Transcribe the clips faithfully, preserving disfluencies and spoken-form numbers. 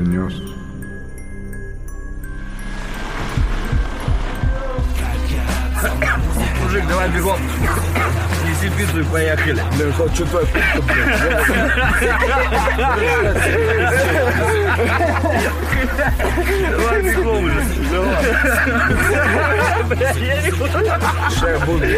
принес. Мужик, давай бегом. Неси пиццу и поехали. Блин, хоть что твоя пицца, блядь. Давай бегом уже. Давай. Я не буду. Сейчас я буду.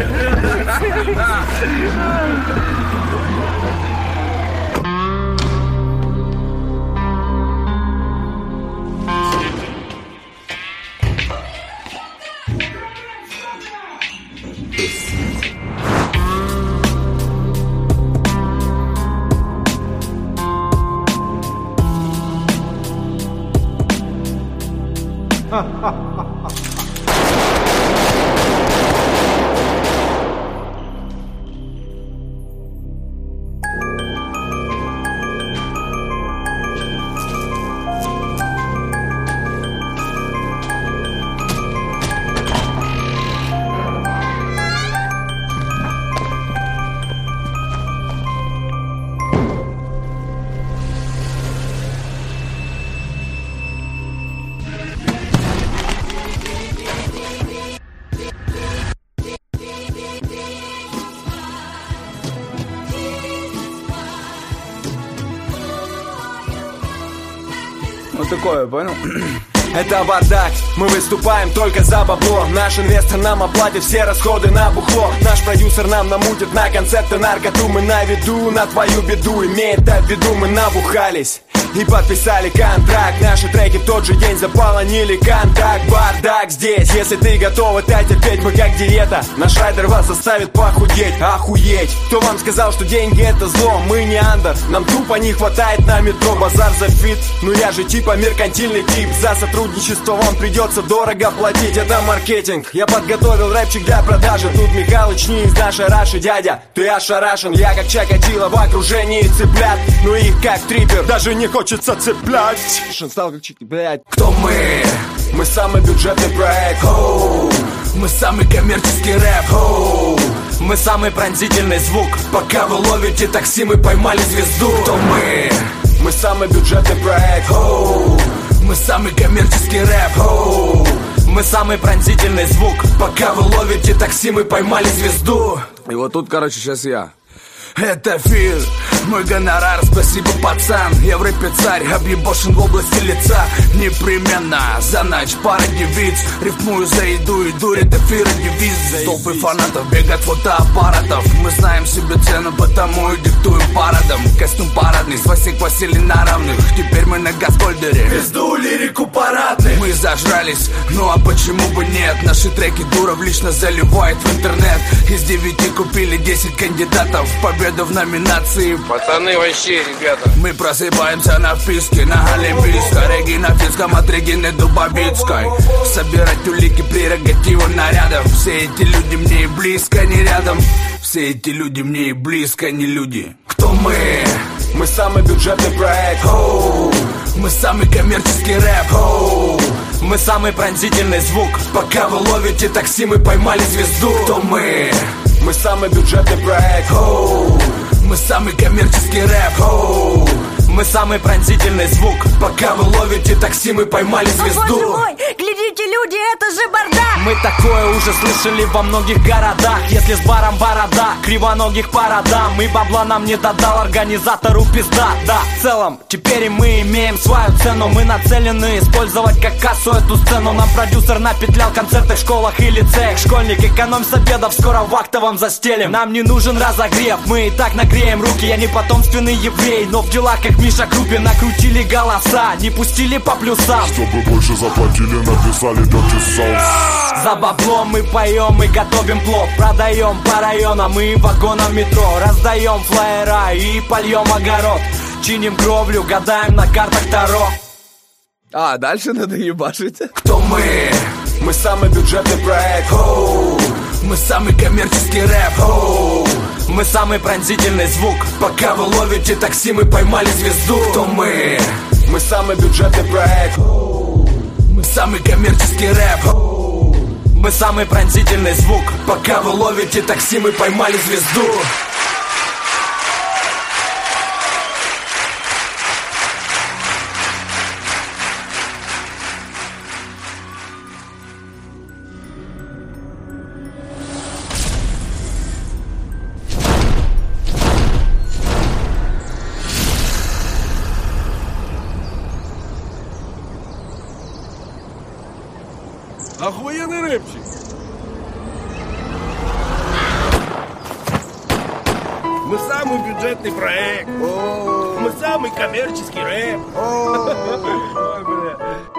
Вот такое, понял? Это бардак, мы выступаем только за бабло. Наш инвестор нам оплатит все расходы на бухло. Наш продюсер нам намутит на концерты наркоту. Мы на виду, на твою беду. Имея это в виду, мы набухались и подписали контракт. Наши треки в тот же день заполонили контакт. Бардак здесь, если ты готов это терпеть, мы как диета. Наш райдер вас заставит похудеть, охуеть. Кто вам сказал, что деньги это зло? Мы не андер, нам тупо не хватает на метро. Базар за фит, ну я же типа меркантильный тип. За сотрудничество вам придется дорого платить. Это маркетинг, я подготовил рэпчик для продажи. Тут Михалыч не из нашей Раши, дядя. Ты ошарашен, я как Чакатило в окружении цыплят. Ну их как трипер, даже не хочется цеплять. Стал как чики, блядь. Кто мы? Мы самый бюджетный проект. Оу. Мы самый коммерческий рэп. Оу. Мы самый пронзительный звук. Пока вы ловите такси, мы поймали звезду. Кто мы? Мы самый бюджетный проект. Оу. Мы самый коммерческий рэп. Оу. Мы самый пронзительный звук. Пока вы ловите такси, мы поймали звезду. И вот тут, короче, сейчас я. Это фир, мой гонорар, спасибо, пацан. Я в рэпе царь, объебошен в области лица. Непременно, за ночь пара девиц. Рифмую за еду и дурь, это фир и девиз. Толпы фанатов бегают фотоаппаратов. Мы знаем себе цену, потому и диктуем парадом. Костюм парадный, с Васик Василий на равных. Теперь мы на Газгольдере, пизду лирику парадный. Мы зажрались, ну а почему бы нет? Наши треки Дуров лично заливает в интернет. Из девяти купили десять кандидатов. Победа в номинации. Пацаны вообще, ребята. Мы просыпаемся на вписке, на Олимпийской. Регина Финском от Регины Дубовицкой. Собирать улики, прерогатива нарядов. Все эти люди мне и близко не рядом. Все эти люди мне и близко не люди. Кто мы? Мы самый бюджетный проект. Оу. Мы самый коммерческий рэп. Оу. Мы самый пронзительный звук. Пока вы ловите такси, мы поймали звезду. Кто мы? Мы самый бюджетный проект. Оу. Мы самый коммерческий рэп. Оу. Мы самый пронзительный звук. Пока вы ловите такси, мы поймали звезду. О, боже мой, глядите, люди, это же бардак. Мы такое уже слышали во многих городах. Если с баром борода, кривоногих по родам. И бабла нам не додал, организатору пизда. Да, в целом, теперь и мы имеем свою цену. Мы нацелены использовать как кассу эту сцену. Нам продюсер напетлял концерты в школах и лицеях. Школьник, экономь с обедов, скоро в актовом застелим. Нам не нужен разогрев, мы и так нагреем руки. Я не потомственный еврей, но в делах как Миша Крупин. Накрутили голоса, не пустили по плюсам. Чтобы больше заплатили, написали dirty sauce. За баблом мы поем, мы готовим плов. Продаем по районам и вагонам метро. Раздаем флаера и польем огород. Чиним кровлю, гадаем на картах Таро. А, дальше надо ебашить. Кто мы? Мы самый бюджетный проект. Оу. Мы самый коммерческий рэп. Оу. Мы самый пронзительный звук. Пока вы ловите такси, мы поймали звезду. Кто мы? Мы самый бюджетный проект. Оу. Мы самый коммерческий рэп. Оу. Мы самый пронзительный звук. Пока вы ловите такси, мы поймали звезду. рэпчик. Мы самый бюджетный проект. Мы самый коммерческий рэп. Ой, бля.